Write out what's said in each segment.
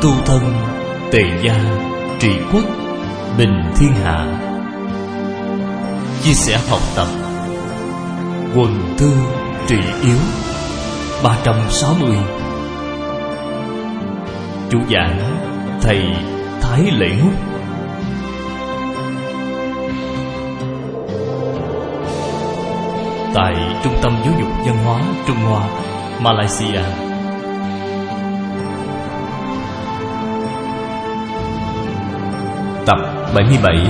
tu thân, tề gia, trị quốc, bình thiên hạ. Chia sẻ học tập, quần thư trị yếu 360. Chủ giảng thầy Thái Lễ Ngúc. Tại Trung tâm Giáo dục Văn hóa Trung Hoa, Malaysia. Tập 77.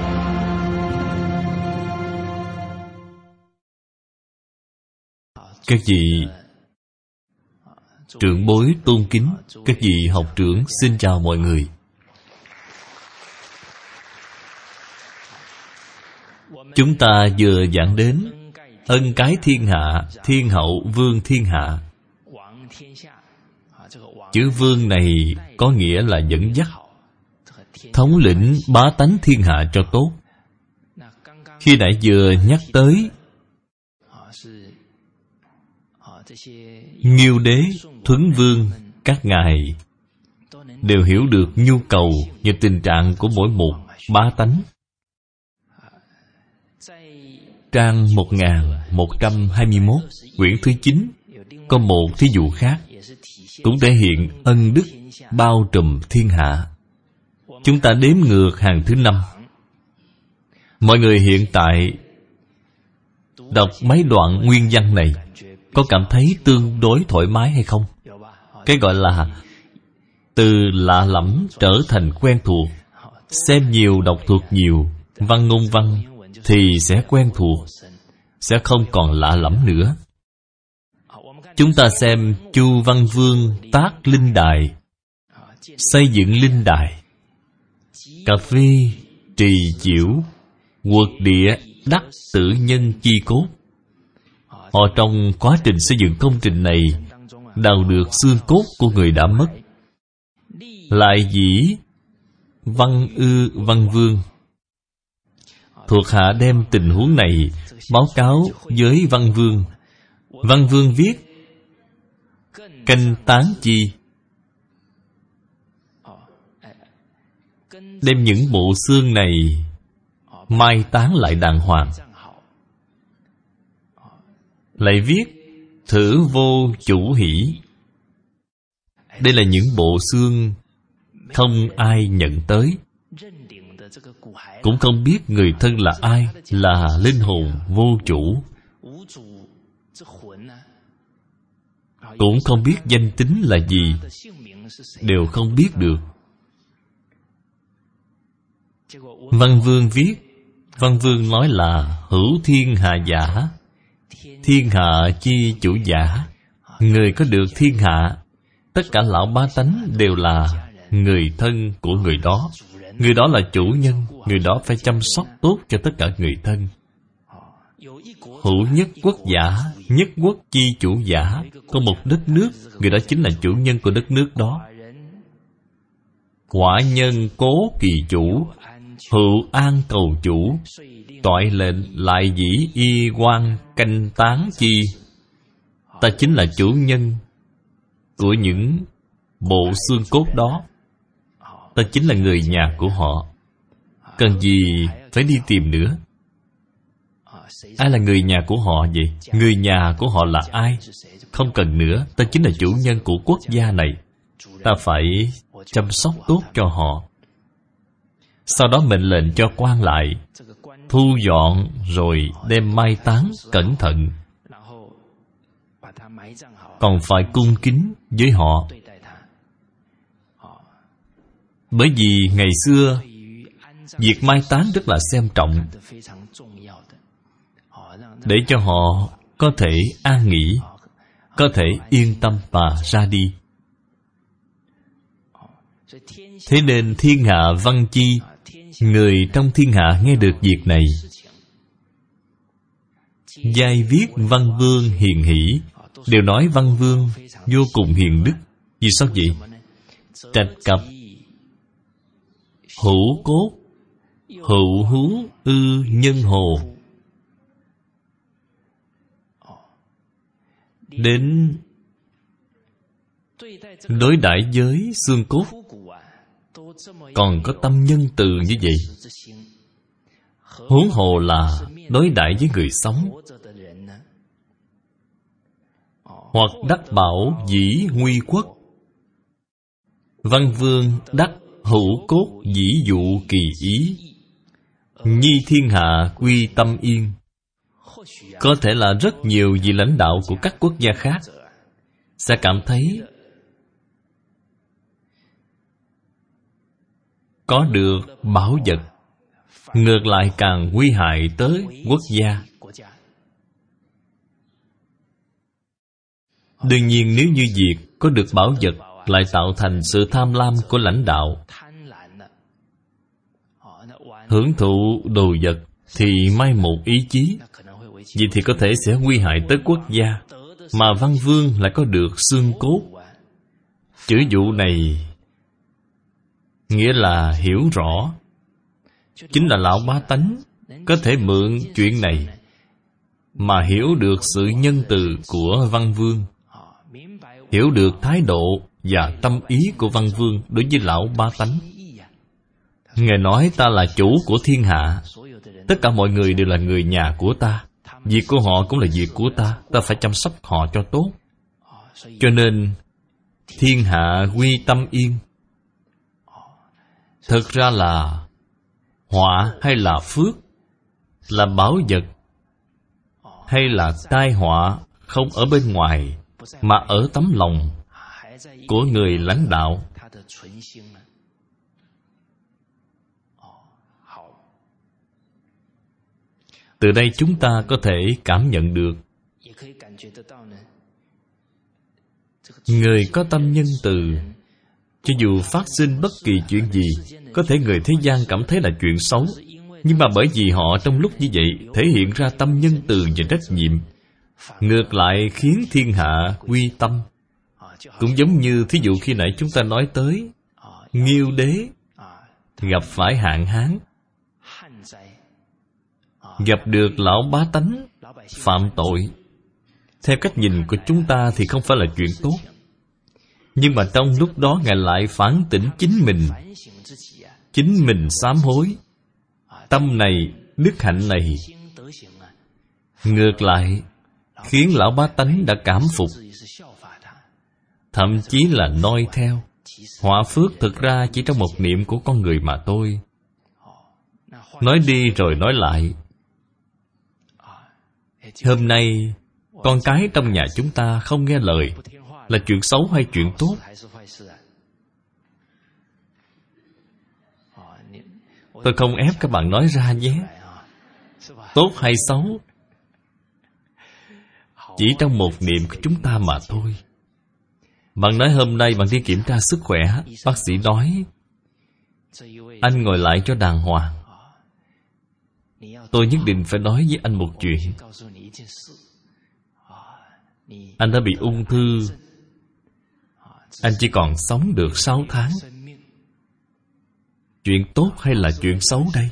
Các vị trưởng bối tôn kính, các vị học trưởng xin chào mọi người. Chúng ta vừa giảng đến ân cái thiên hạ, thiên hậu vương thiên hạ. Chữ vương này có nghĩa là dẫn dắt, thống lĩnh bá tánh thiên hạ cho tốt. Khi nãy vừa nhắc tới Nghiêu đế, Thuấn vương, các ngài đều hiểu được nhu cầu và tình trạng của mỗi một bá tánh. Trang 1121, quyển thứ 9 có một thí dụ khác, cũng thể hiện ân đức bao trùm thiên hạ. Chúng ta đếm ngược hàng thứ 5. Mọi người hiện tại đọc mấy đoạn nguyên văn này có cảm thấy tương đối thoải mái hay không? Cái gọi là từ lạ lẫm trở thành quen thuộc. Xem nhiều, đọc thuộc nhiều, văn ngôn văn thì sẽ quen thuộc, sẽ không còn lạ lẫm nữa. Chúng ta xem Chu Văn Vương tác linh đài, xây dựng linh đài, cà phê, trì chiểu, quật địa, đắc tử nhân chi cốt. Họ trong quá trình xây dựng công trình này đào được xương cốt của người đã mất. Lại dĩ Văn Ư Văn Vương, thuộc hạ đem tình huống này báo cáo với Văn Vương. Văn Vương viết canh tán chi, đem những bộ xương này mai táng lại đàng hoàng. Lại viết thử vô chủ hỷ. Đây là những bộ xương không ai nhận tới, cũng không biết người thân là ai, là linh hồn vô chủ, cũng không biết danh tính là gì, đều không biết được. Văn Vương viết, Văn Vương nói là hữu thiên hạ giả, thiên hạ chi chủ giả. Người có được thiên hạ, tất cả lão bá tánh đều là người thân của người đó. Người đó là chủ nhân, người đó phải chăm sóc tốt cho tất cả người thân. Hữu nhất quốc giả, nhất quốc chi chủ giả. Có một đất nước, người đó chính là chủ nhân của đất nước đó. Quả nhân cố kỳ chủ, hữu an cầu chủ. Toại lệnh lại dĩ y quan canh tán chi. Ta chính là chủ nhân của những bộ xương cốt đó. Ta chính là người nhà của họ. Cần gì phải đi tìm nữa? Ai là người nhà của họ vậy? Người nhà của họ là ai? Không cần nữa. Ta chính là chủ nhân của quốc gia này. Ta phải chăm sóc tốt cho họ. Sau đó mệnh lệnh cho quan lại thu dọn rồi đem mai táng cẩn thận. Còn phải cung kính với họ. Bởi vì ngày xưa việc mai táng rất là xem trọng, để cho họ có thể an nghỉ, có thể yên tâm mà ra đi. Thế nên thiên hạ văn chi, người trong thiên hạ nghe được việc này, giai viết Văn Vương hiền hỷ, đều nói Văn Vương vô cùng hiền đức. Vì sao vậy? Trạch cập hữu cốt, hữu hú ư nhân hồ. Đến đối đãi với xương cốt còn có tâm nhân từ như vậy, huống hồ là đối đãi với người sống. Hoặc đắc bảo dĩ nguy quốc, văn vương đắc hữu cốt dĩ dụ kỳ ý, nhi thiên hạ quy tâm yên. Có thể là rất nhiều vị lãnh đạo của các quốc gia khác sẽ cảm thấy có được bảo vật, ngược lại càng nguy hại tới quốc gia. Đương nhiên, nếu như việc có được bảo vật lại tạo thành sự tham lam của lãnh đạo, hưởng thụ đồ vật thì mai một ý chí, vì thì có thể sẽ nguy hại tới quốc gia. Mà văn vương lại có được xương cốt. Chữ dụ này nghĩa là hiểu rõ, chính là lão bá tánh có thể mượn chuyện này mà hiểu được sự nhân từ của văn vương, hiểu được thái độ và tâm ý của văn vương đối với lão bá tánh. Ngài nói ta là chủ của thiên hạ, tất cả mọi người đều là người nhà của ta, việc của họ cũng là việc của ta, ta phải chăm sóc họ cho tốt. Cho nên thiên hạ quy tâm yên. Thực ra là họa hay là phước, là bảo vật hay là tai họa, không ở bên ngoài mà ở tấm lòng của người lãnh đạo. Từ đây chúng ta có thể cảm nhận được người có tâm nhân từ, cho dù phát sinh bất kỳ chuyện gì, có thể người thế gian cảm thấy là chuyện xấu, nhưng mà bởi vì họ trong lúc như vậy thể hiện ra tâm nhân từ và trách nhiệm, ngược lại khiến thiên hạ quy tâm. Cũng giống như thí dụ khi nãy chúng ta nói tới Nghiêu đế gặp phải hạn hán, gặp được lão bá tánh phạm tội. Theo cách nhìn của chúng ta thì không phải là chuyện tốt, nhưng mà trong lúc đó Ngài lại phản tỉnh chính mình sám hối. Tâm này, đức hạnh này ngược lại khiến lão bá tánh đã cảm phục, thậm chí là noi theo. Họa phước thực ra chỉ trong một niệm của con người mà thôi. Nói đi rồi nói lại, hôm nay con cái trong nhà chúng ta không nghe lời, là chuyện xấu hay chuyện tốt? Tôi không ép các bạn nói ra nhé. Tốt hay xấu chỉ trong một niệm của chúng ta mà thôi. Bạn nói hôm nay bạn đi kiểm tra sức khỏe, bác sĩ nói anh ngồi lại cho đàng hoàng. Tôi nhất định phải nói với anh một chuyện. Anh đã bị ung thư, anh chỉ còn sống được 6 tháng. Chuyện tốt hay là chuyện xấu đây?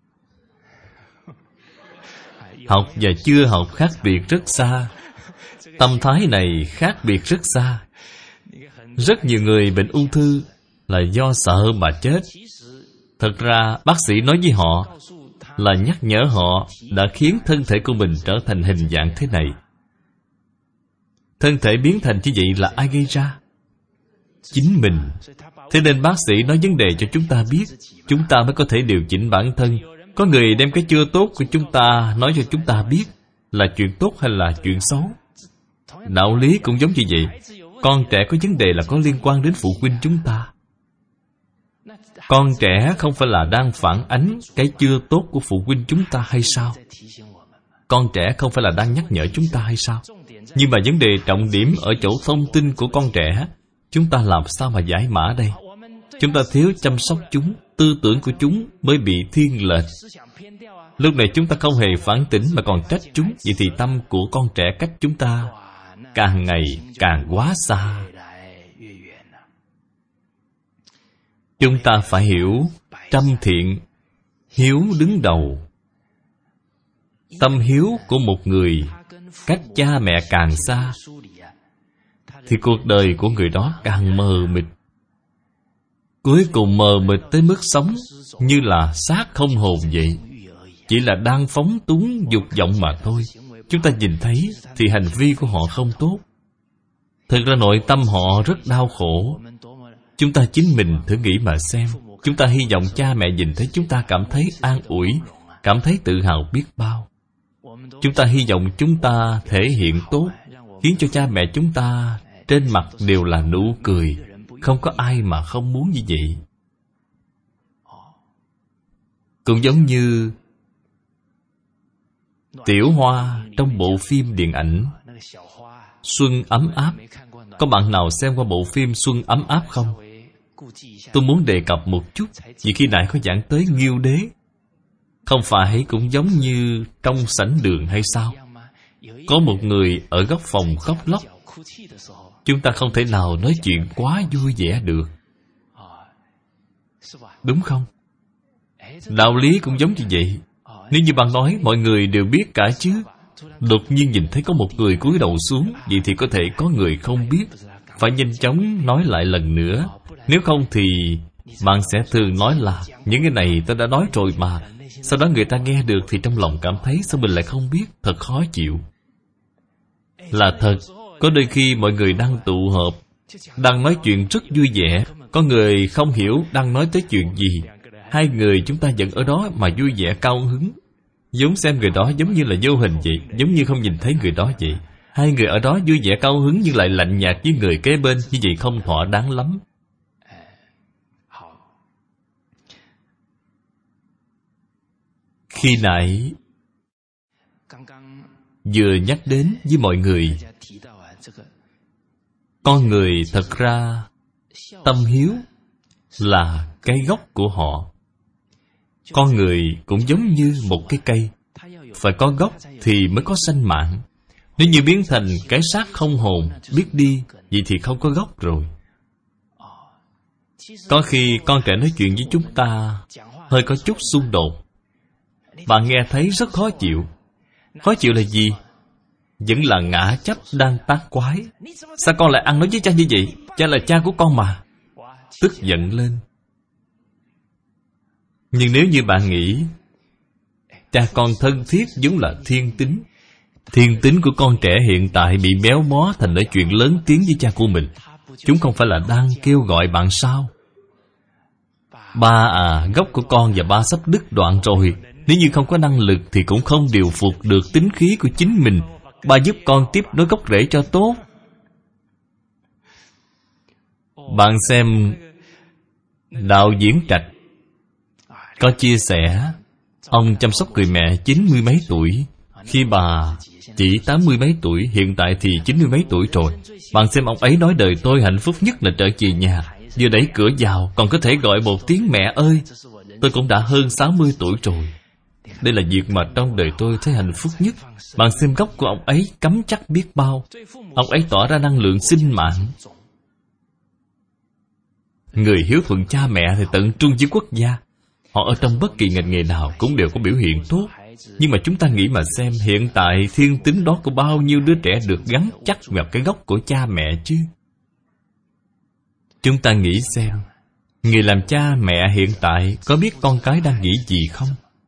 Học và chưa học khác biệt rất xa. Tâm thái này khác biệt rất xa. Rất nhiều người bệnh ung thư là do sợ mà chết. Thật ra bác sĩ nói với họ là nhắc nhở họ đã khiến thân thể của mình trở thành hình dạng thế này. Thân thể biến thành như vậy là ai gây ra? Chính mình. Thế nên bác sĩ nói vấn đề cho chúng ta biết, chúng ta mới có thể điều chỉnh bản thân. Có người đem cái chưa tốt của chúng ta nói cho chúng ta biết là chuyện tốt hay là chuyện xấu. Đạo lý cũng giống như vậy. Con trẻ có vấn đề là có liên quan đến phụ huynh chúng ta. Con trẻ không phải là đang phản ánh cái chưa tốt của phụ huynh chúng ta hay sao? Con trẻ không phải là đang nhắc nhở chúng ta hay sao? Nhưng mà vấn đề trọng điểm ở chỗ thông tin của con trẻ. Chúng ta làm sao mà giải mã đây? Chúng ta thiếu chăm sóc chúng, tư tưởng của chúng mới bị thiên lệch. Lúc này chúng ta không hề phản tỉnh mà còn trách chúng. Vậy thì tâm của con trẻ cách chúng ta càng ngày càng quá xa. Chúng ta phải hiểu trăm thiện, hiếu đứng đầu. Tâm hiếu của một người cách cha mẹ càng xa thì cuộc đời của người đó càng mờ mịt. cuối cùng mờ mịt tới mức sống như là xác không hồn vậy. Chỉ là đang phóng túng dục vọng mà thôi. Chúng ta nhìn thấy thì hành vi của họ không tốt. Thực ra nội tâm họ rất đau khổ. Chúng ta chính mình thử nghĩ mà xem. Chúng ta hy vọng cha mẹ nhìn thấy chúng ta cảm thấy an ủi, cảm thấy tự hào biết bao. Chúng ta hy vọng chúng ta thể hiện tốt, khiến cho cha mẹ chúng ta trên mặt đều là nụ cười. Không có ai mà không muốn như vậy. Cũng giống như Tiểu Hoa trong bộ phim điện ảnh Xuân ấm áp. Có bạn nào xem qua bộ phim Xuân ấm áp không? Tôi muốn đề cập một chút. Vì khi nãy có giảng tới Nghiêu Đế. Không phải cũng giống như trong sảnh đường hay sao? Có một người ở góc phòng khóc lóc. Chúng ta không thể nào nói chuyện quá vui vẻ được, đúng không? Đạo lý cũng giống như vậy. Nếu như bạn nói mọi người đều biết cả chứ, đột nhiên nhìn thấy có một người cúi đầu xuống, vậy thì có thể có người không biết. Phải nhanh chóng nói lại lần nữa. Nếu không thì bạn sẽ thường nói là những cái này tôi đã nói rồi mà. Sau đó người ta nghe được thì trong lòng cảm thấy sao mình lại không biết, thật khó chịu. Là thật, có đôi khi mọi người đang tụ họp, đang nói chuyện rất vui vẻ, có người không hiểu đang nói tới chuyện gì. Hai người chúng ta vẫn ở đó mà vui vẻ cao hứng, giống xem người đó giống như là vô hình vậy, giống như không nhìn thấy người đó vậy. Hai người ở đó vui vẻ cao hứng nhưng lại lạnh nhạt với người kế bên, như vậy không thỏa đáng lắm. Khi nãy vừa nhắc đến với mọi người, con người thật ra tâm hiếu là cái gốc của họ. Con người cũng giống như một cái cây, phải có gốc thì mới có sanh mạng. Nếu như biến thành cái xác không hồn, biết đi, vậy thì không có gốc rồi. Có khi con trẻ nói chuyện với chúng ta hơi có chút xung đột, bạn nghe thấy rất khó chịu. Khó chịu là gì? Vẫn là ngã chấp đang tác quái. Sao con lại ăn nói với cha như vậy? Cha là cha của con mà. Tức giận lên. Nhưng nếu như bạn nghĩ cha con thân thiết vốn là thiên tính, thiên tính của con trẻ hiện tại bị méo mó thành nói chuyện lớn tiếng với cha của mình. Chúng không phải là đang kêu gọi bạn sao? Ba à, gốc của con và ba sắp đứt đoạn rồi. Nếu như không có năng lực thì cũng không điều phục được tính khí của chính mình. Ba giúp con tiếp nối gốc rễ cho tốt. Bạn xem Đạo Diễn Trạch có chia sẻ, ông chăm sóc người mẹ 90 mấy tuổi, khi bà chỉ 80 mấy tuổi, hiện tại thì 90 mấy tuổi rồi. Bạn xem ông ấy nói đời tôi hạnh phúc nhất là trở về nhà, vừa đẩy cửa vào còn có thể gọi một tiếng mẹ ơi. Tôi cũng đã hơn 60 tuổi rồi. Đây là việc mà trong đời tôi thấy hạnh phúc nhất. Bạn xem gốc của ông ấy cắm chắc biết bao. Ông ấy tỏ ra năng lượng sinh mạng. Người hiếu thuận cha mẹ thì tận trung với quốc gia. Họ ở trong bất kỳ ngành nghề nào cũng đều có biểu hiện tốt. Nhưng mà chúng ta nghĩ mà xem, hiện tại thiên tính đó của bao nhiêu đứa trẻ được gắn chắc vào cái gốc của cha mẹ chứ? Chúng ta nghĩ xem, người làm cha mẹ hiện tại có biết con cái đang nghĩ gì không?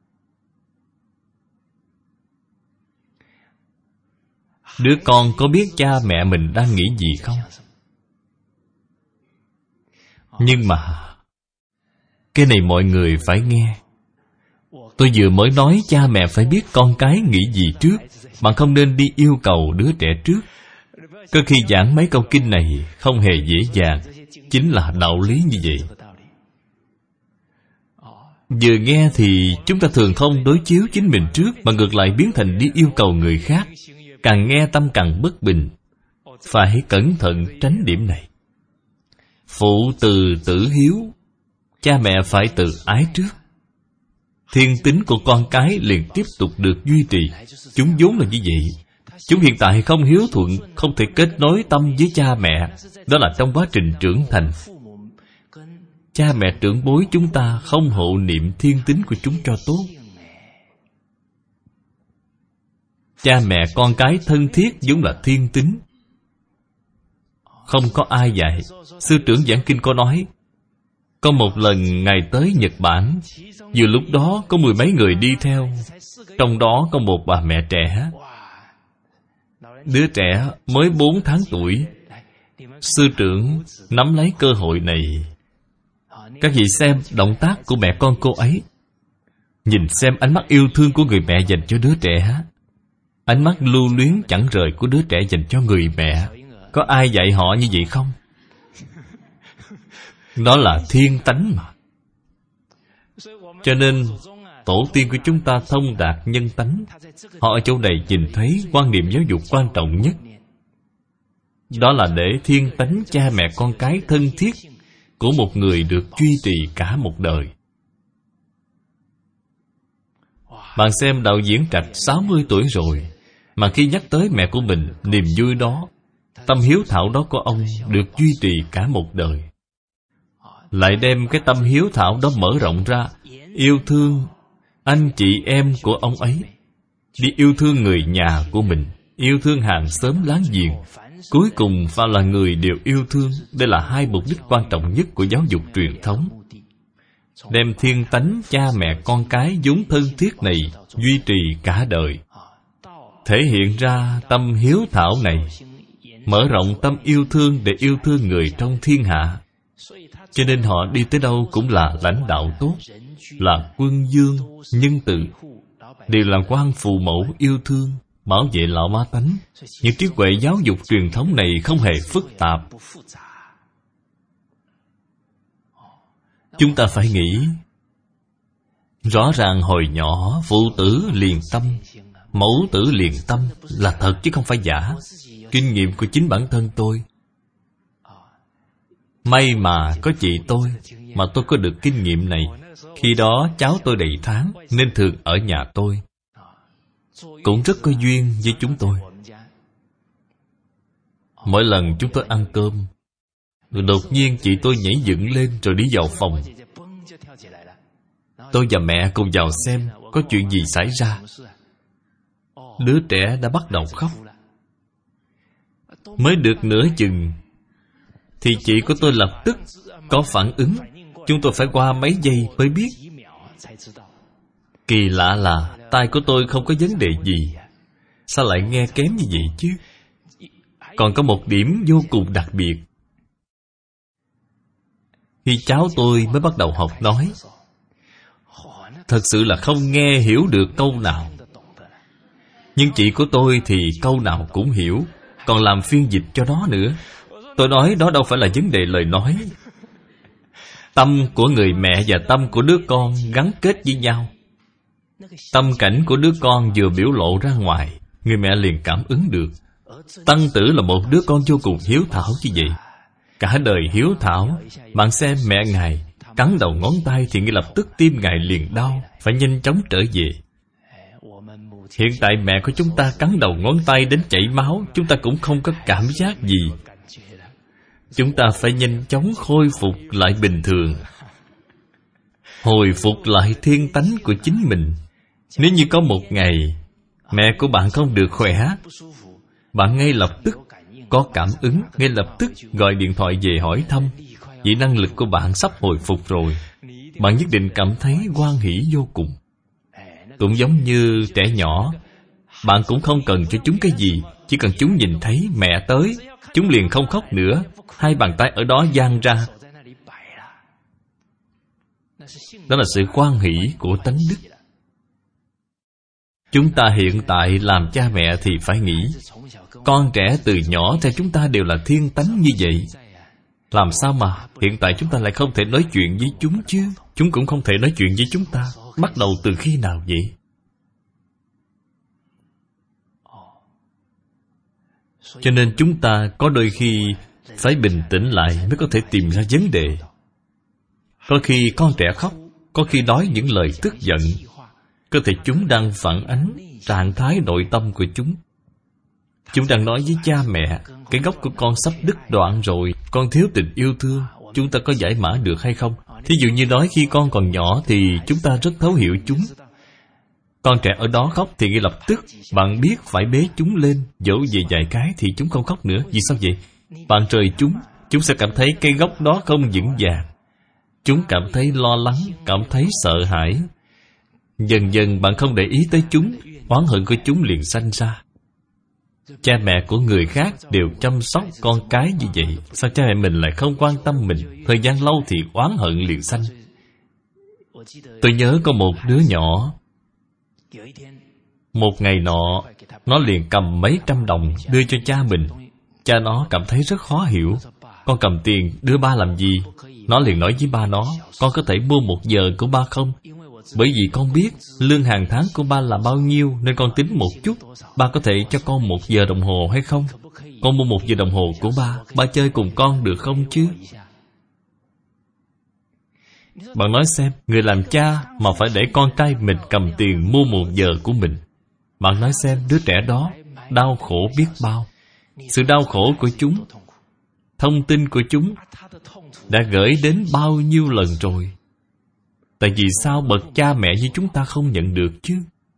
Đứa con có biết cha mẹ mình đang nghĩ gì không? Nhưng mà cái này mọi người phải nghe. Tôi vừa mới nói cha mẹ phải biết con cái nghĩ gì trước. Bạn không nên đi yêu cầu đứa trẻ trước. Có khi giảng mấy câu kinh này không hề dễ dàng. Chính là đạo lý như vậy. Vừa nghe thì chúng ta thường không đối chiếu chính mình trước, mà ngược lại biến thành đi yêu cầu người khác. Càng nghe tâm càng bất bình. Phải cẩn thận tránh điểm này. Phụ từ tử hiếu, cha mẹ phải tự ái trước. Thiên tính của con cái liền tiếp tục được duy trì. Chúng vốn là như vậy. Chúng hiện tại không hiếu thuận, không thể kết nối tâm với cha mẹ. Đó là trong quá trình trưởng thành. Cha mẹ trưởng bối chúng ta không hộ niệm thiên tính của chúng cho tốt. Cha mẹ con cái thân thiết vốn là thiên tính. Không có ai dạy. Sư trưởng giảng kinh có nói, Có một lần Ngài tới Nhật Bản, vừa lúc đó có 10 mấy người đi theo. Trong đó có một bà mẹ trẻ. Đứa trẻ mới 4 tháng tuổi. Sư trưởng nắm lấy cơ hội này. Các vị xem động tác của mẹ con cô ấy. Nhìn xem ánh mắt yêu thương của người mẹ dành cho đứa trẻ. Ánh mắt lưu luyến chẳng rời của đứa trẻ dành cho người mẹ. Có ai dạy họ như vậy không? Đó là thiên tánh mà. Cho nên tổ tiên của chúng ta thông đạt nhân tánh. Họ ở chỗ này nhìn thấy quan niệm giáo dục quan trọng nhất. Đó là để thiên tánh cha mẹ con cái thân thiết của một người được duy trì cả một đời. Bạn xem đạo diễn Trạch 60 tuổi rồi, mà khi nhắc tới mẹ của mình, niềm vui đó, tâm hiếu thảo đó của ông được duy trì cả một đời. Lại đem cái tâm hiếu thảo đó mở rộng ra, yêu thương anh chị em của ông ấy, đi yêu thương người nhà của mình, yêu thương hàng xóm láng giềng, cuối cùng phải là người đều yêu thương. Đây là hai mục đích quan trọng nhất của giáo dục truyền thống. Đem thiên tánh cha mẹ con cái vốn thân thiết này duy trì cả đời. Thể hiện ra tâm hiếu thảo này, mở rộng tâm yêu thương để yêu thương người trong thiên hạ. Cho nên họ đi tới đâu cũng là lãnh đạo tốt, là quân vương, nhân từ, đều là quan phụ mẫu yêu thương, bảo vệ lão bá tánh. Những trí huệ giáo dục truyền thống này không hề phức tạp. Chúng ta phải nghĩ, rõ ràng hồi nhỏ phụ tử liền tâm, mẫu tử liền tâm là thật chứ không phải giả. Kinh nghiệm của chính bản thân tôi. May mà có chị tôi mà tôi có được kinh nghiệm này. Khi đó cháu tôi đầy tháng nên thường ở nhà tôi. Cũng rất có duyên với chúng tôi. Mỗi lần chúng tôi ăn cơm, đột nhiên chị tôi nhảy dựng lên rồi đi vào phòng. Tôi và mẹ cùng vào xem có chuyện gì xảy ra. Đứa trẻ đã bắt đầu khóc. Mới được nửa chừng thì chị của tôi lập tức có phản ứng. Chúng tôi phải qua mấy giây mới biết. Kỳ lạ là tai của tôi không có vấn đề gì, sao lại nghe kém như vậy chứ? Còn có một điểm vô cùng đặc biệt. Khi cháu tôi mới bắt đầu học nói, thật sự là không nghe hiểu được câu nào. Nhưng chị của tôi thì câu nào cũng hiểu, còn làm phiên dịch cho nó nữa. Tôi nói đó đâu phải là vấn đề lời nói. Tâm của người mẹ và tâm của đứa con gắn kết với nhau. Tâm cảnh của đứa con vừa biểu lộ ra ngoài, người mẹ liền cảm ứng được. Tăng tử là một đứa con vô cùng hiếu thảo như vậy. Cả đời hiếu thảo. Bạn xem mẹ ngài cắn đầu ngón tay thì ngay lập tức tim ngài liền đau, phải nhanh chóng trở về. Hiện tại mẹ của chúng ta cắn đầu ngón tay đến chảy máu, chúng ta cũng không có cảm giác gì. Chúng ta phải nhanh chóng khôi phục lại bình thường, hồi phục lại thiên tánh của chính mình. Nếu như có một ngày mẹ của bạn không được khỏe, bạn ngay lập tức có cảm ứng, ngay lập tức gọi điện thoại về hỏi thăm. Vì năng lực của bạn sắp hồi phục rồi, bạn nhất định cảm thấy hoan hỷ vô cùng. Cũng giống như trẻ nhỏ, bạn cũng không cần cho chúng cái gì, chỉ cần chúng nhìn thấy mẹ tới, chúng liền không khóc nữa, hai bàn tay ở đó dang ra. Đó là sự hoan hỷ của tánh đức. Chúng ta hiện tại làm cha mẹ thì phải nghĩ, con trẻ từ nhỏ theo chúng ta đều là thiên tánh như vậy. Làm sao mà hiện tại chúng ta lại không thể nói chuyện với chúng chứ? Chúng cũng không thể nói chuyện với chúng ta. Bắt đầu từ khi nào vậy? Cho nên chúng ta có đôi khi phải bình tĩnh lại mới có thể tìm ra vấn đề. Có khi con trẻ khóc, có khi nói những lời tức giận, có thể chúng đang phản ánh trạng thái nội tâm của chúng. Chúng đang nói với cha mẹ, cái gốc của con sắp đứt đoạn rồi, con thiếu tình yêu thương, chúng ta có giải mã được hay không? Thí dụ như nói khi con còn nhỏ thì chúng ta rất thấu hiểu chúng. Con trẻ ở đó khóc thì ngay lập tức bạn biết phải bế chúng lên, dỗ về vài cái thì chúng không khóc nữa. Vì sao vậy? Bạn rời chúng sẽ cảm thấy cây gốc đó không vững vàng. chúng cảm thấy lo lắng, cảm thấy sợ hãi. Dần dần bạn không để ý tới chúng, oán hận của chúng liền sanh ra. Cha mẹ của người khác đều chăm sóc con cái như vậy, sao cha mẹ mình lại không quan tâm mình? Thời gian lâu thì oán hận liền sanh. Tôi nhớ có một đứa nhỏ, một ngày nọ, nó liền cầm mấy trăm đồng đưa cho cha mình. Cha nó cảm thấy rất khó hiểu. Con cầm tiền đưa ba làm gì? Nó liền nói với ba nó, con có thể mua 1 giờ của ba không? Bởi vì con biết lương hàng tháng của ba là bao nhiêu, nên con tính một chút. Ba có thể cho con 1 giờ đồng hồ hay không? Con mua 1 giờ đồng hồ của ba chơi cùng con được không chứ? Bạn nói xem, người làm cha mà phải để con trai mình cầm tiền mua 1 giờ của mình. Bạn nói xem, đứa trẻ đó đau khổ biết bao. Sự đau khổ của chúng, thông tin của chúng đã gửi đến bao nhiêu lần rồi. Tại vì sao bậc cha mẹ như chúng ta không nhận được chứ?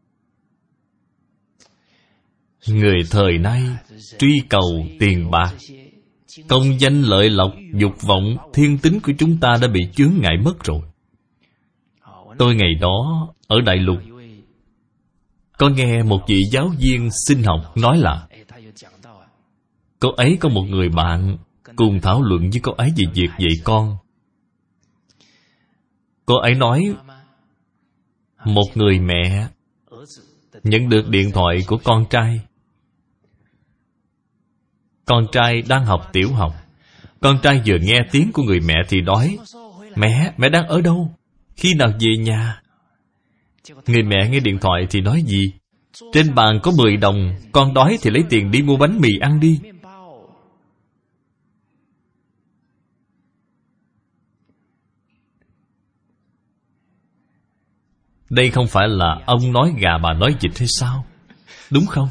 Người thời nay truy cầu tiền bạc, công danh lợi lộc, dục vọng, thiên tính của chúng ta đã bị chướng ngại mất rồi. Tôi ngày đó ở Đại Lục có nghe một vị giáo viên sinh học nói là cô ấy có một người bạn cùng thảo luận với cô ấy về việc dạy con. Cô ấy nói một người mẹ nhận được điện thoại của con trai. Con trai đang học tiểu học. Con trai vừa nghe tiếng của người mẹ thì đói. Mẹ đang ở đâu? Khi nào về nhà? Người mẹ nghe điện thoại thì nói gì? Trên bàn có 10 đồng, con đói thì lấy tiền đi mua bánh mì ăn đi. Đây không phải là ông nói gà bà nói vịt hay sao? Đúng không?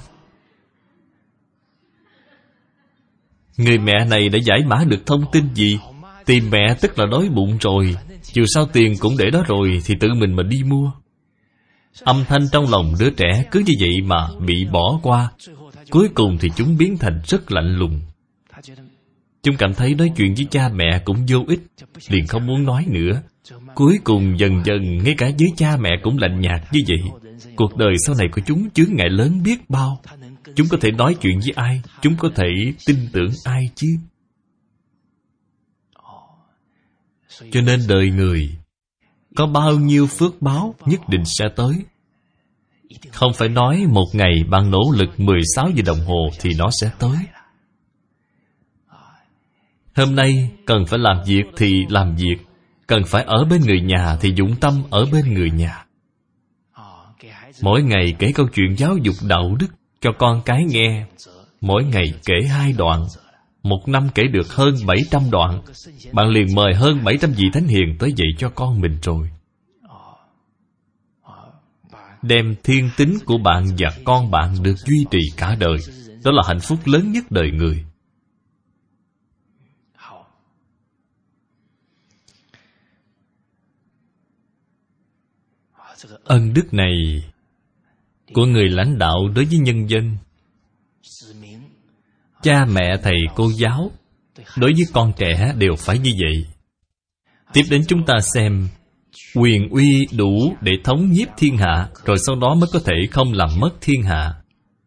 Người mẹ này đã giải mã được thông tin gì? Tìm mẹ tức là đói bụng rồi. Dù sao tiền cũng để đó rồi thì tự mình mà đi mua. Âm thanh trong lòng đứa trẻ cứ như vậy mà bị bỏ qua. Cuối cùng thì chúng biến thành rất lạnh lùng. Chúng cảm thấy nói chuyện với cha mẹ cũng vô ích, liền không muốn nói nữa. Cuối cùng dần dần ngay cả với cha mẹ cũng lạnh nhạt như vậy. Cuộc đời sau này của chúng chướng ngại lớn biết bao. Chúng có thể nói chuyện với ai? Chúng có thể tin tưởng ai chứ? Cho nên đời người có bao nhiêu phước báo nhất định sẽ tới. Không phải nói một ngày bạn nỗ lực 16 giờ đồng hồ thì nó sẽ tới. Hôm nay cần phải làm việc thì làm việc, cần phải ở bên người nhà thì dụng tâm ở bên người nhà. Mỗi ngày kể câu chuyện giáo dục đạo đức cho con cái nghe. Mỗi ngày kể 2 đoạn. 1 năm kể được hơn 700 đoạn. Bạn liền mời hơn 700 vị thánh hiền tới dạy cho con mình rồi. Đem thiên tính của bạn và con bạn được duy trì cả đời. Đó là hạnh phúc lớn nhất đời người. Ân đức này của người lãnh đạo đối với nhân dân, cha mẹ thầy cô giáo đối với con trẻ đều phải như vậy. Tiếp đến chúng ta xem quyền uy đủ để thống nhiếp thiên hạ, rồi sau đó mới có thể không làm mất thiên hạ.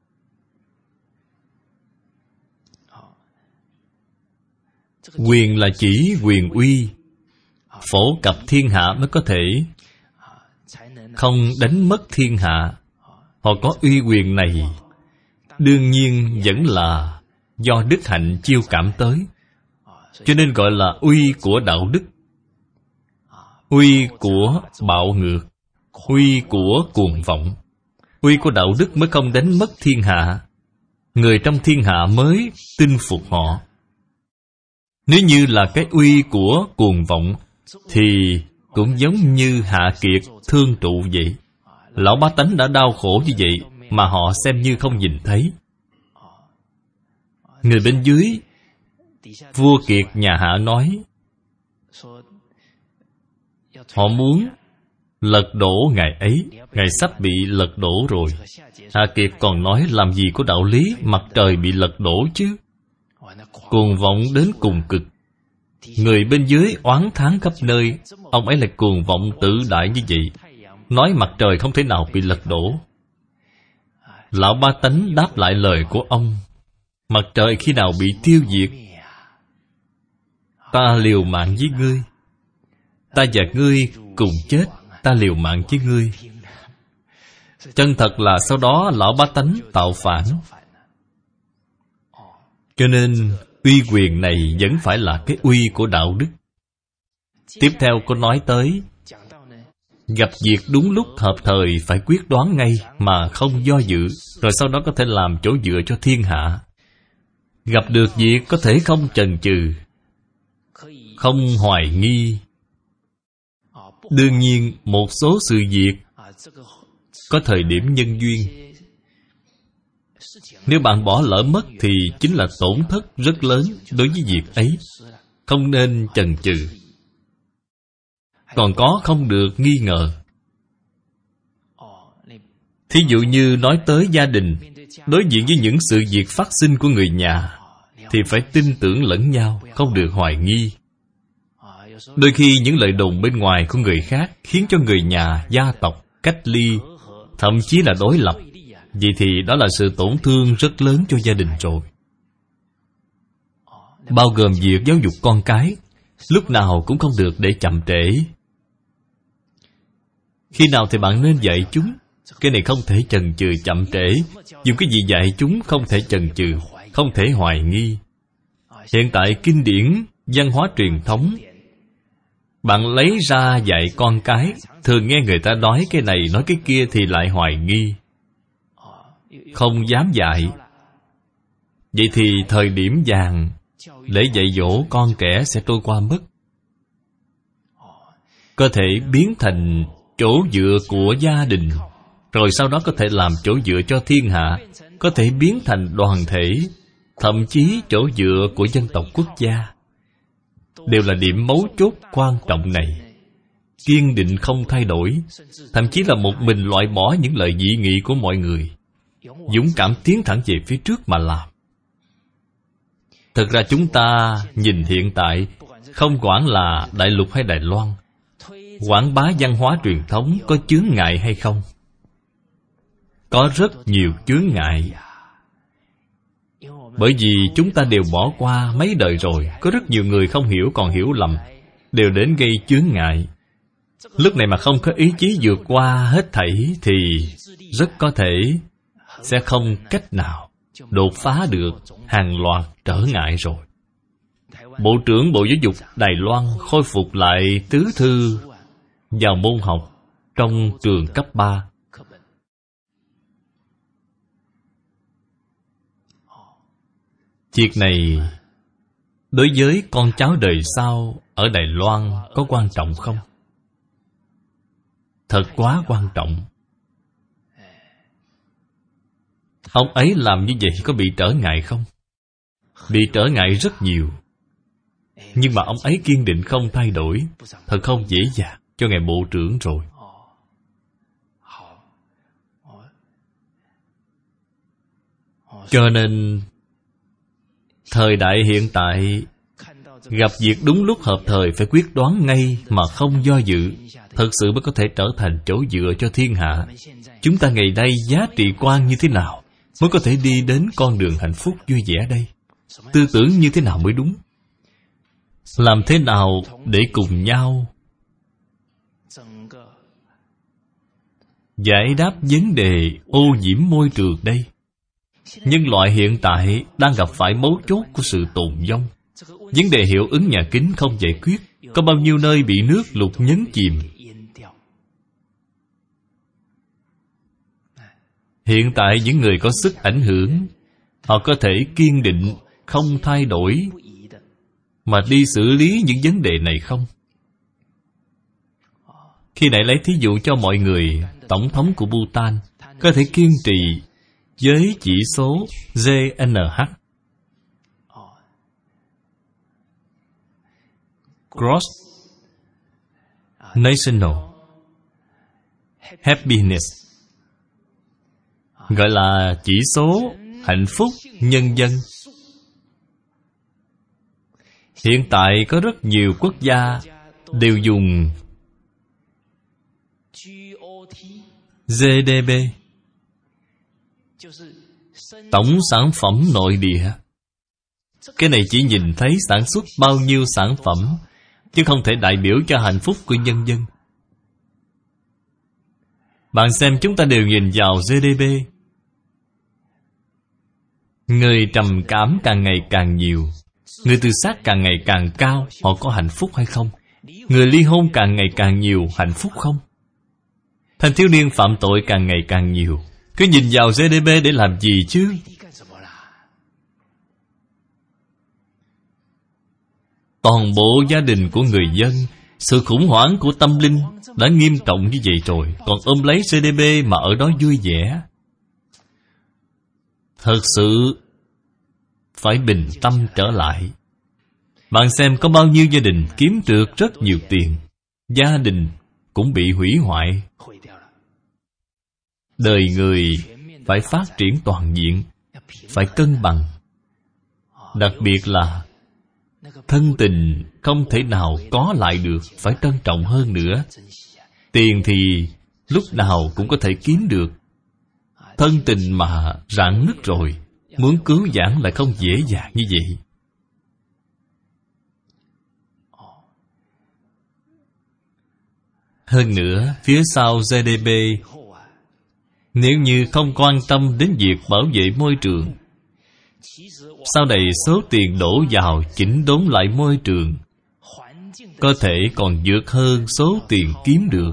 Quyền là chỉ quyền uy, phổ cập thiên hạ mới có thể không đánh mất thiên hạ. Họ có uy quyền này đương nhiên vẫn là do đức hạnh chiêu cảm tới, cho nên gọi là uy của đạo đức, uy của bạo ngược, uy của cuồng vọng. Uy của đạo đức mới không đánh mất thiên hạ. Người trong thiên hạ mới tin phục họ. Nếu như là cái uy của cuồng vọng thì cũng giống như hạ kiệt thương trụ vậy. Lão bá tánh đã đau khổ như vậy mà họ xem như không nhìn thấy. Người bên dưới, vua kiệt nhà Hạ nói họ muốn lật đổ ngài ấy. Ngài sắp bị lật đổ rồi. Hạ kiệt còn nói làm gì có đạo lý mặt trời bị lật đổ chứ. Cuồng vọng đến cùng cực. Người bên dưới oán thán khắp nơi, ông ấy lại cuồng vọng tự đại như vậy, nói mặt trời không thể nào bị lật đổ. Lão Ba Tánh đáp lại lời của ông: mặt trời khi nào bị tiêu diệt? Ta liều mạng với ngươi, ta và ngươi cùng chết, ta liều mạng với ngươi. Chân thật là sau đó Lão Ba Tánh tạo phản. Cho nên uy quyền này vẫn phải là cái uy của đạo đức. Tiếp theo có nói tới gặp việc đúng lúc hợp thời phải quyết đoán ngay mà không do dự, rồi sau đó có thể làm chỗ dựa cho thiên hạ. Gặp được việc có thể không chần chừ, không hoài nghi. Đương nhiên một số sự việc có thời điểm nhân duyên, nếu bạn bỏ lỡ mất thì chính là tổn thất rất lớn đối với việc ấy. Không nên chần chừ. Còn có không được nghi ngờ. Thí dụ như nói tới gia đình, đối diện với những sự việc phát sinh của người nhà thì phải tin tưởng lẫn nhau, không được hoài nghi. Đôi khi những lời đồn bên ngoài của người khác khiến cho người nhà, gia tộc cách ly, thậm chí là đối lập. Vậy thì đó là sự tổn thương rất lớn cho gia đình rồi. Bao gồm việc giáo dục con cái, lúc nào cũng không được để chậm trễ. Khi nào thì bạn nên dạy chúng. Cái này không thể chần chừ chậm trễ. Dùng cái gì dạy chúng không thể chần chừ, không thể hoài nghi. Hiện tại kinh điển, văn hóa truyền thống, bạn lấy ra dạy con cái, thường nghe người ta nói cái này nói cái kia thì lại hoài nghi, không dám dạy. Vậy thì thời điểm vàng để dạy dỗ con trẻ sẽ trôi qua mất. Có thể biến thành chỗ dựa của gia đình, rồi sau đó có thể làm chỗ dựa cho thiên hạ, có thể biến thành đoàn thể, thậm chí chỗ dựa của dân tộc quốc gia. Đều là điểm mấu chốt quan trọng này. Kiên định không thay đổi, thậm chí là một mình loại bỏ những lời dị nghị của mọi người, dũng cảm tiến thẳng về phía trước mà làm. Thực ra chúng ta nhìn hiện tại, không quản là Đại Lục hay Đài Loan, quảng bá văn hóa truyền thống có chướng ngại hay không? Có rất nhiều chướng ngại. Bởi vì chúng ta đều bỏ qua mấy đời rồi, có rất nhiều người không hiểu còn hiểu lầm, đều đến gây chướng ngại. Lúc này mà không có ý chí vượt qua hết thảy thì rất có thể sẽ không cách nào đột phá được hàng loạt trở ngại rồi. Bộ trưởng Bộ Giáo dục Đài Loan khôi phục lại tứ thư vào môn học trong trường cấp 3. Việc này đối với con cháu đời sau ở Đài Loan có quan trọng không? Thật quá quan trọng. Ông ấy làm như vậy có bị trở ngại không? Bị trở ngại rất nhiều. Nhưng mà ông ấy kiên định không thay đổi, thật không dễ dàng cho ngài bộ trưởng rồi. Cho nên thời đại hiện tại, gặp việc đúng lúc hợp thời phải quyết đoán ngay mà không do dự, thật sự mới có thể trở thành chỗ dựa cho thiên hạ. Chúng ta ngày nay giá trị quan như thế nào mới có thể đi đến con đường hạnh phúc vui vẻ đây? Tư tưởng như thế nào mới đúng? Làm thế nào để cùng nhau giải đáp vấn đề ô nhiễm môi trường đây? Nhân loại hiện tại đang gặp phải mấu chốt của sự tồn vong. Vấn đề hiệu ứng nhà kính không giải quyết, có bao nhiêu nơi bị nước lụt nhấn chìm. Hiện tại những người có sức ảnh hưởng, họ có thể kiên định không thay đổi mà đi xử lý những vấn đề này không? Khi nãy lấy thí dụ cho mọi người, tổng thống của Bhutan có thể kiên trì với chỉ số GNH, Gross National Happiness, gọi là chỉ số hạnh phúc nhân dân. Hiện tại có rất nhiều quốc gia đều dùng GDP, tổng sản phẩm nội địa. Cái này chỉ nhìn thấy sản xuất bao nhiêu sản phẩm, chứ không thể đại biểu cho hạnh phúc của nhân dân. Bạn xem, chúng ta đều nhìn vào GDP. Người trầm cảm càng ngày càng nhiều, người tự sát càng ngày càng cao, họ có hạnh phúc hay không? Người ly hôn càng ngày càng nhiều, hạnh phúc không? Thanh thiếu niên phạm tội càng ngày càng nhiều. Cứ nhìn vào GDP để làm gì chứ? Toàn bộ gia đình của người dân, sự khủng hoảng của tâm linh đã nghiêm trọng như vậy rồi, còn ôm lấy GDP mà ở đó vui vẻ. Thật sự phải bình tâm trở lại. Bạn xem có bao nhiêu gia đình kiếm được rất nhiều tiền, gia đình cũng bị hủy hoại. Đời người phải phát triển toàn diện, phải cân bằng. Đặc biệt là thân tình không thể nào có lại được, phải trân trọng hơn nữa. Tiền thì lúc nào cũng có thể kiếm được, thân tình mà rạn nứt rồi, muốn cứu vãn lại không dễ dàng như vậy. Hơn nữa, phía sau GDP, nếu như không quan tâm đến việc bảo vệ môi trường, sau này số tiền đổ vào chỉnh đốn lại môi trường có thể còn vượt hơn số tiền kiếm được.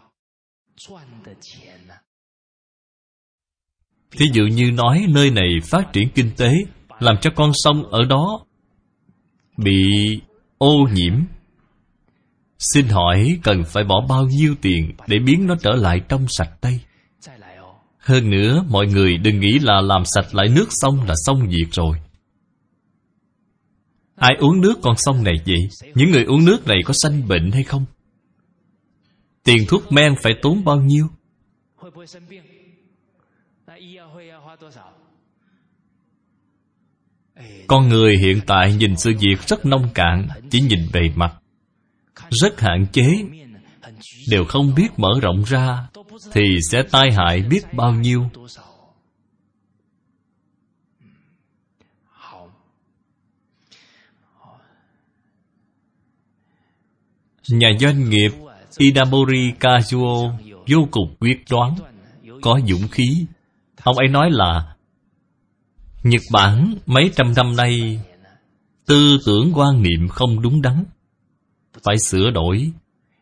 Thí dụ như nói nơi này phát triển kinh tế, làm cho con sông ở đó bị ô nhiễm, xin hỏi cần phải bỏ bao nhiêu tiền để biến nó trở lại trong sạch đây? Hơn nữa, mọi người đừng nghĩ là làm sạch lại nước sông là xong việc rồi. Ai uống nước con sông này vậy? Những người uống nước này có sanh bệnh hay không? Tiền thuốc men phải tốn bao nhiêu? Con người hiện tại nhìn sự việc rất nông cạn, chỉ nhìn bề mặt, rất hạn chế, đều không biết mở rộng ra thì sẽ tai hại biết bao nhiêu. Nhà doanh nghiệp Idamori Kazuo vô cùng quyết đoán, có dũng khí. Ông ấy nói là Nhật Bản mấy trăm năm nay tư tưởng quan niệm không đúng đắn, phải sửa đổi.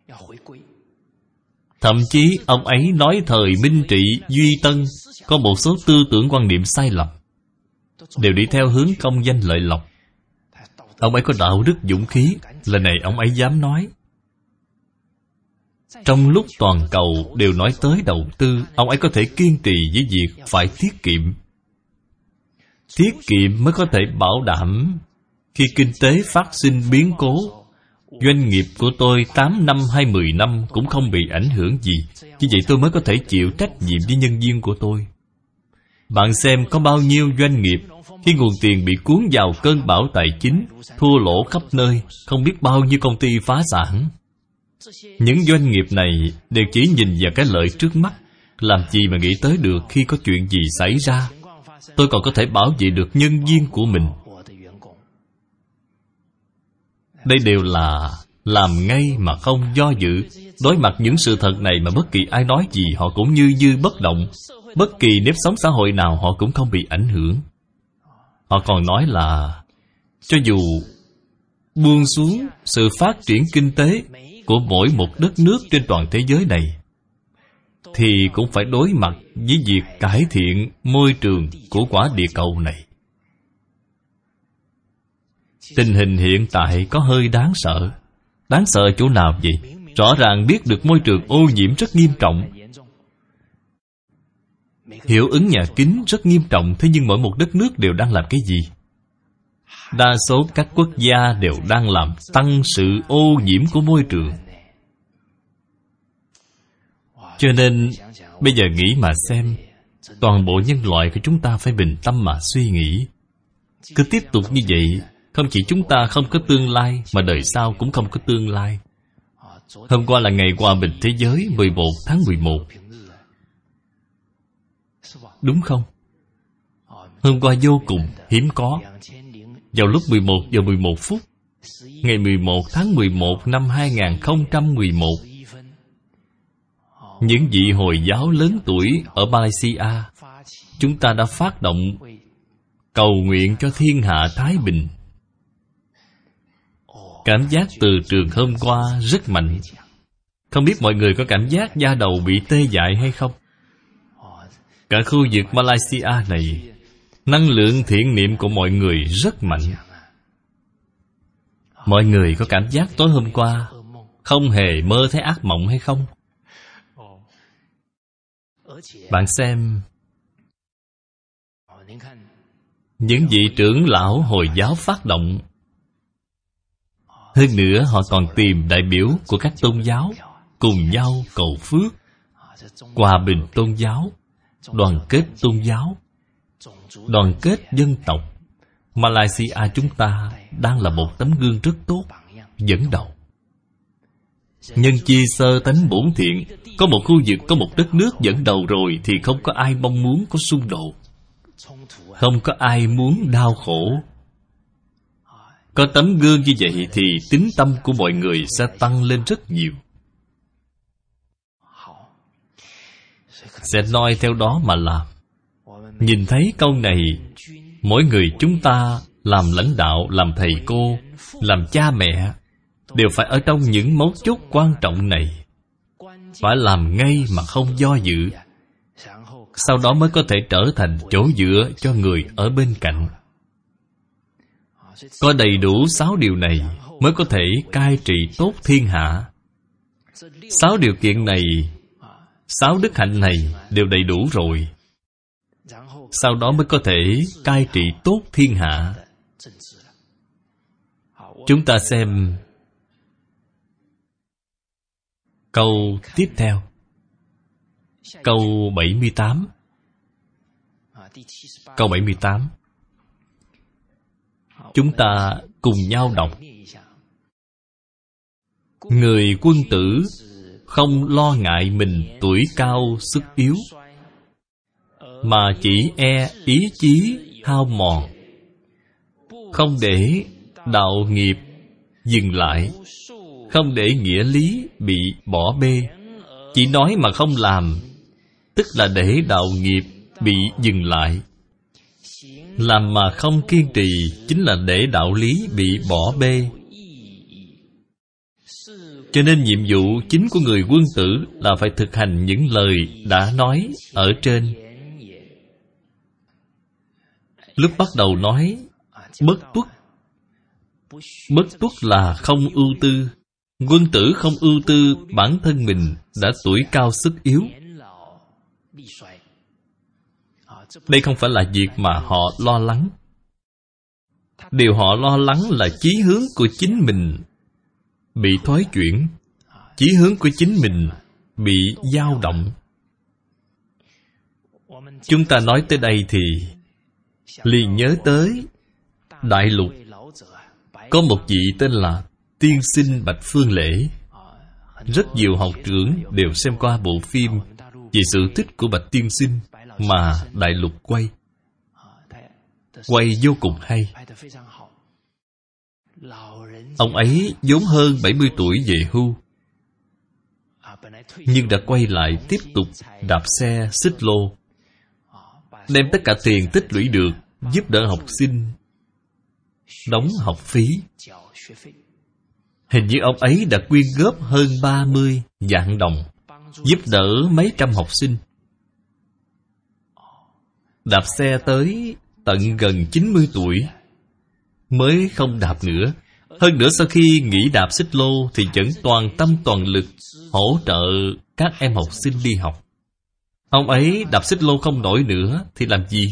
Thậm chí ông ấy nói thời Minh Trị, Duy Tân có một số tư tưởng quan niệm sai lầm, đều đi theo hướng công danh lợi lộc. Ông ấy có đạo đức dũng khí, lần này ông ấy dám nói. Trong lúc toàn cầu đều nói tới đầu tư, ông ấy có thể kiên trì với việc phải tiết kiệm. Tiết kiệm mới có thể bảo đảm khi kinh tế phát sinh biến cố, doanh nghiệp của tôi 8 năm hay 10 năm cũng không bị ảnh hưởng gì. Như vậy tôi mới có thể chịu trách nhiệm với nhân viên của tôi. Bạn xem có bao nhiêu doanh nghiệp khi nguồn tiền bị cuốn vào cơn bão tài chính, thua lỗ khắp nơi, không biết bao nhiêu công ty phá sản. Những doanh nghiệp này đều chỉ nhìn vào cái lợi trước mắt, làm gì mà nghĩ tới được khi có chuyện gì xảy ra tôi còn có thể bảo vệ được nhân viên của mình. Đây đều là làm ngay mà không do dự. Đối mặt những sự thật này mà bất kỳ ai nói gì họ cũng như bất động. Bất kỳ nếp sống xã hội nào họ cũng không bị ảnh hưởng. Họ còn nói là cho dù buông xuống sự phát triển kinh tế của mỗi một đất nước trên toàn thế giới này, thì cũng phải đối mặt với việc cải thiện môi trường của quả địa cầu này. Tình hình hiện tại có hơi đáng sợ. Đáng sợ chỗ nào vậy? Rõ ràng biết được môi trường ô nhiễm rất nghiêm trọng, hiệu ứng nhà kính rất nghiêm trọng. Thế nhưng mỗi một đất nước đều đang làm cái gì? Đa số các quốc gia đều đang làm tăng sự ô nhiễm của môi trường. Cho nên bây giờ nghĩ mà xem, toàn bộ nhân loại của chúng ta phải bình tâm mà suy nghĩ. Cứ tiếp tục như vậy Không chỉ chúng ta không có tương lai, mà đời sau cũng không có tương lai. Hôm qua là ngày hòa bình thế giới 11 tháng 11. Đúng không? Hôm qua vô cùng hiếm có. Vào lúc 11 giờ 11 phút, ngày 11 tháng 11 năm 2011, những vị Hồi giáo lớn tuổi ở Malaysia, chúng ta đã phát động cầu nguyện cho thiên hạ thái bình. Cảm giác từ trường hôm qua rất mạnh. Không biết mọi người có cảm giác da đầu bị tê dại hay không? Cả khu vực Malaysia này, năng lượng thiện niệm của mọi người rất mạnh. Mọi người có cảm giác tối hôm qua không hề mơ thấy ác mộng hay không? Bạn xem, những vị trưởng lão Hồi giáo phát động. Hơn nữa họ còn tìm đại biểu của các tôn giáo cùng nhau cầu phước, hòa bình tôn giáo, đoàn kết tôn giáo, đoàn kết dân tộc. Malaysia chúng ta đang là một tấm gương rất tốt, dẫn đầu. Nhân chi sơ tánh bổn thiện. Có một khu vực, có một đất nước dẫn đầu rồi thì không có ai mong muốn có xung đột, không có ai muốn đau khổ. Có tấm gương như vậy thì tín tâm của mọi người sẽ tăng lên rất nhiều. Sẽ noi theo đó mà làm. Nhìn thấy câu này, mỗi người chúng ta làm lãnh đạo, làm thầy cô, làm cha mẹ, đều phải ở trong những mấu chốt quan trọng này, phải làm ngay mà không do dự. Sau đó mới có thể trở thành chỗ dựa cho người ở bên cạnh. Có đầy đủ 6 điều này mới có thể cai trị tốt thiên hạ. 6 điều kiện này, 6 đức hạnh này đều đầy đủ rồi. Sau đó mới có thể cai trị tốt thiên hạ. Chúng ta xem câu tiếp theo, câu 78. Câu 78 chúng ta cùng nhau đọc. Người quân tử không lo ngại mình tuổi cao sức yếu, mà chỉ e ý chí hao mòn, không để đạo nghiệp dừng lại, không để nghĩa lý bị bỏ bê. Chỉ nói mà không làm, tức là để đạo nghiệp bị dừng lại. Làm mà không kiên trì, chính là để đạo lý bị bỏ bê. Cho nên nhiệm vụ chính của người quân tử là phải thực hành những lời đã nói ở trên. Lúc bắt đầu nói bất tuất. Bất tuất là không ưu tư. Quân tử không ưu tư bản thân mình đã tuổi cao sức yếu. Đây không phải là việc mà họ lo lắng. Điều họ lo lắng là chí hướng của chính mình bị thoái chuyển, chí hướng của chính mình bị dao động. Chúng ta nói tới đây thì liền nhớ tới Đại Lục có một vị tên là Tiên sinh Bạch Phương Lễ. Rất nhiều học trưởng đều xem qua bộ phim về sự tích của Bạch Tiên sinh mà Đại Lục quay vô cùng hay. Ông ấy vốn hơn 70 tuổi về hưu, nhưng đã quay lại tiếp tục đạp xe xích lô, đem tất cả tiền tích lũy được giúp đỡ học sinh đóng học phí. Hình như ông ấy đã quyên góp hơn 30 vạn đồng giúp đỡ mấy trăm học sinh. Đạp xe tới tận gần 90 tuổi mới không đạp nữa. Hơn nữa sau khi nghỉ đạp xích lô thì vẫn toàn tâm toàn lực hỗ trợ các em học sinh đi học. Ông ấy đạp xích lô không nổi nữa thì làm gì?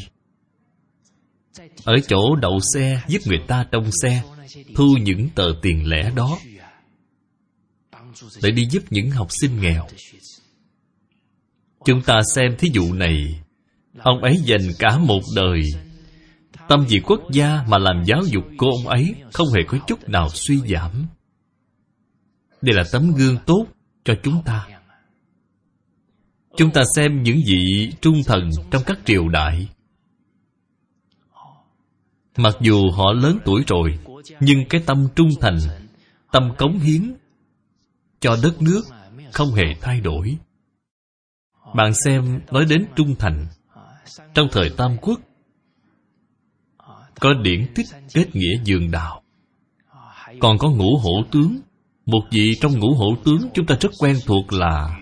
Ở chỗ đậu xe giúp người ta trông xe, thu những tờ tiền lẻ đó để đi giúp những học sinh nghèo. Chúng ta xem thí dụ này, ông ấy dành cả một đời Tâm vì quốc gia mà làm giáo dục của ông ấy không hề có chút nào suy giảm. Đây là tấm gương tốt cho chúng ta. Chúng ta xem những vị trung thần trong các triều đại. Mặc dù họ lớn tuổi rồi, nhưng cái tâm trung thành, tâm cống hiến cho đất nước không hề thay đổi. Bạn xem, nói đến trung thành, trong thời Tam Quốc có điển tích kết nghĩa dường đạo. Còn có Ngũ Hổ tướng. Một vị trong Ngũ Hổ tướng chúng ta rất quen thuộc là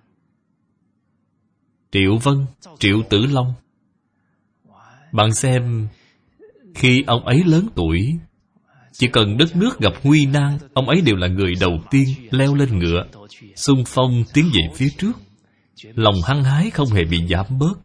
Triệu Vân, Triệu Tử Long. Bạn xem, khi ông ấy lớn tuổi, chỉ cần đất nước gặp nguy nan, ông ấy đều là người đầu tiên leo lên ngựa, xung phong tiến về phía trước. Lòng hăng hái không hề bị giảm bớt.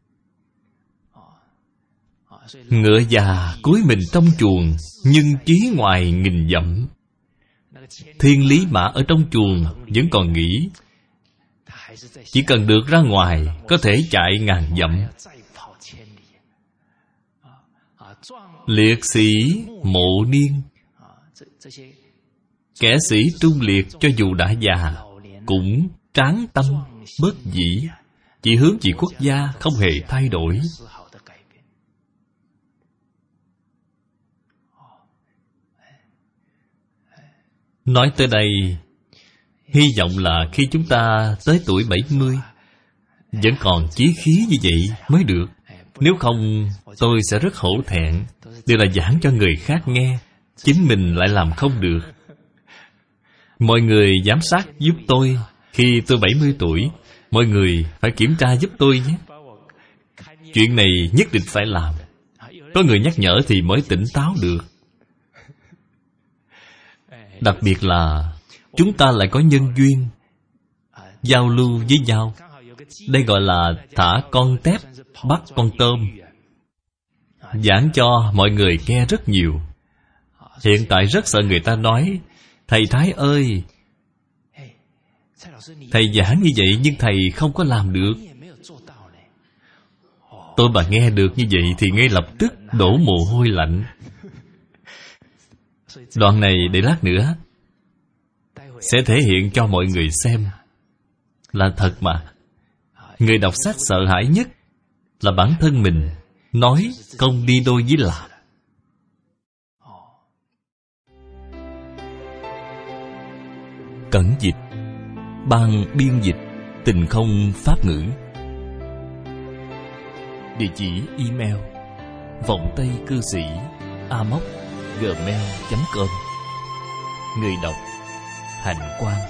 Ngựa già cúi mình trong chuồng, nhưng chí ngoài nghìn dặm. Thiên lý mã ở trong chuồng vẫn còn nghĩ, chỉ cần được ra ngoài có thể chạy ngàn dặm. Liệt sĩ mộ niên, kẻ sĩ trung liệt cho dù đã già cũng tráng tâm bất dĩ, chỉ hướng về quốc gia không hề thay đổi. Nói tới đây, hy vọng là khi chúng ta tới tuổi 70 vẫn còn chí khí như vậy mới được. Nếu không, tôi sẽ rất hổ thẹn. Đều là giảng cho người khác nghe, chính mình lại làm không được. Mọi người giám sát giúp tôi. Khi tôi 70 tuổi, mọi người phải kiểm tra giúp tôi nhé. Chuyện này nhất định phải làm. Có người nhắc nhở thì mới tỉnh táo được. Đặc biệt là chúng ta lại có nhân duyên giao lưu với nhau. Đây gọi là thả con tép bắt con tôm. Giảng cho mọi người nghe rất nhiều. Hiện tại rất sợ người ta nói, thầy Thái ơi, thầy giảng như vậy nhưng thầy không có làm được. Tôi mà nghe được như vậy thì ngay lập tức đổ mồ hôi lạnh. Đoạn này để lát nữa sẽ thể hiện cho mọi người xem. Là thật mà. Người đọc sách sợ hãi nhất là bản thân mình nói không đi đôi với làm. Cẩn dịch, ban biên dịch Tình Không Pháp Ngữ. Địa chỉ email vọng tây cư sĩ amos@gmail.com. Người đọc Hạnh Quang.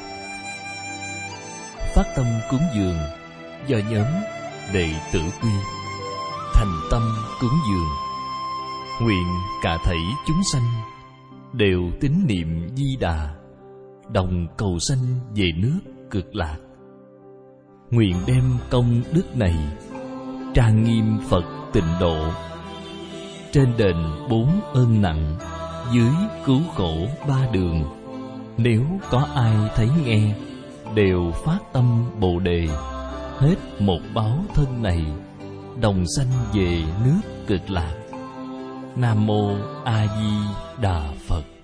Phát tâm cúng dường do nhóm Đệ tử Quy. Thành tâm cúng dường, nguyện cả thảy chúng sanh đều tín niệm Di Đà, đồng cầu sanh về nước Cực Lạc. Nguyện đem công đức này trang nghiêm Phật Tịnh Độ, trên đền 4 ơn nặng, dưới cứu khổ 3 đường. Nếu có ai thấy nghe, đều phát tâm Bồ Đề, hết một báo thân này, đồng sanh về nước Cực Lạc. Nam Mô A Di Đà Phật.